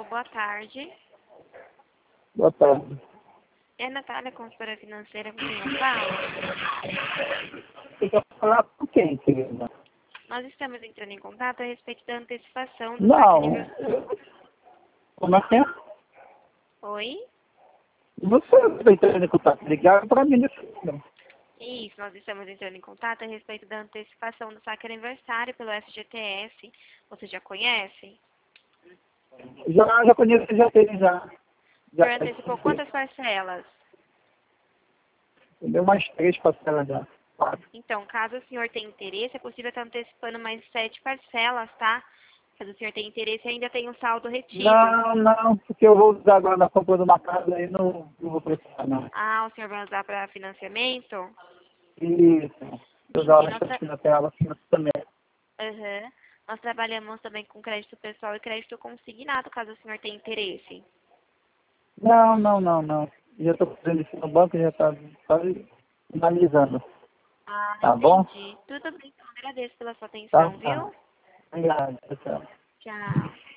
boa tarde. Boa tarde. É a Natália, consultora financeira, com quem eu falo? Você quer falar com quem, querida? Nós estamos entrando em contato a respeito da antecipação do saque Não. aniversário. Como é que é? Oi? Você está entrando em contato. Ligaram para mim nesse número. Isso, nós estamos entrando em contato a respeito da antecipação do saque aniversário pelo FGTS. Você já conhece? Já conheço, já teve, já. O senhor antecipou quantas parcelas? Deu mais 3 parcelas já. 4. Então, caso o senhor tenha interesse, é possível estar antecipando mais 7 parcelas, tá? Caso o senhor tenha interesse, ainda tem um saldo retido. Não, porque eu vou usar agora na compra de uma casa e não vou precisar, não. Ah, o senhor vai usar para financiamento? Isso. Eu Entendi. usar ela para financiar ela também. Aham. Nós trabalhamos também com crédito pessoal e crédito consignado, caso o senhor tenha interesse. Não. Já estou fazendo isso no banco, já está quase finalizando. Ah, Tá bom? entendi. Tudo bem, então agradeço pela sua Tá, atenção, tá. viu? Obrigado, tchau. Tchau.